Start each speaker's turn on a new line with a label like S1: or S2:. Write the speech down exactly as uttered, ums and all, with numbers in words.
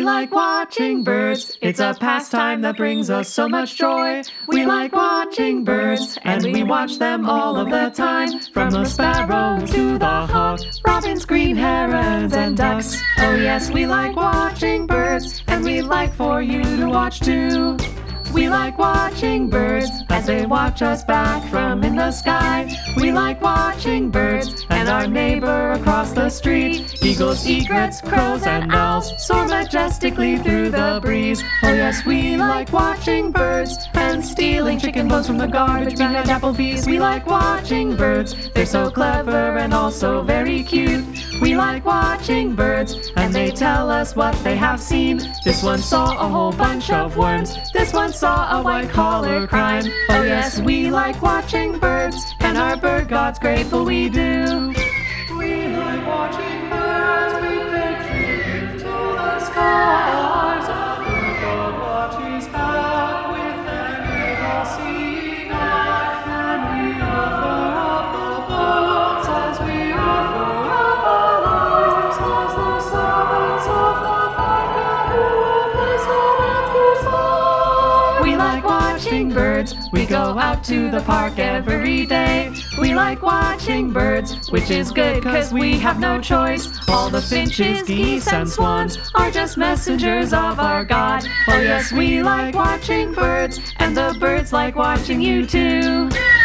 S1: like watching birds. It's a pastime that brings us so much joy. We like watching birds, and we watch them all of the time. From the sparrow to the hawk, robins, green herons, and ducks. Oh yes, we like watching birds, and we like for you to watch too. We like watching birds as they watch us back from in the sky. We like watching birds and our neighbor across the street. Eagles, egrets, crows, and owls soar majestically through the breeze. Oh yes, we like watching birds and stealing chicken bones from the garbage bin at Applebee's. We like watching birds, they're so clever and also very cute. We like watching birds and they tell us what they have seen. This one saw a whole bunch of worms. This one saw a white-collar crime. Oh yes, we like watching birds, and our bird god's grateful we do. We like watching birds, we pay tribute to the skies. Our bird god watches back with an all-seeing eye. And we offer up the birds as we offer up our lives as the servants of the bird god who place on earth through song. We like watching birds, we go out to the park every day. We like watching birds, which is good cause we have no choice. All the finches, geese, and swans are just messengers of our God. Oh yes, we like watching birds, and the birds like watching you too.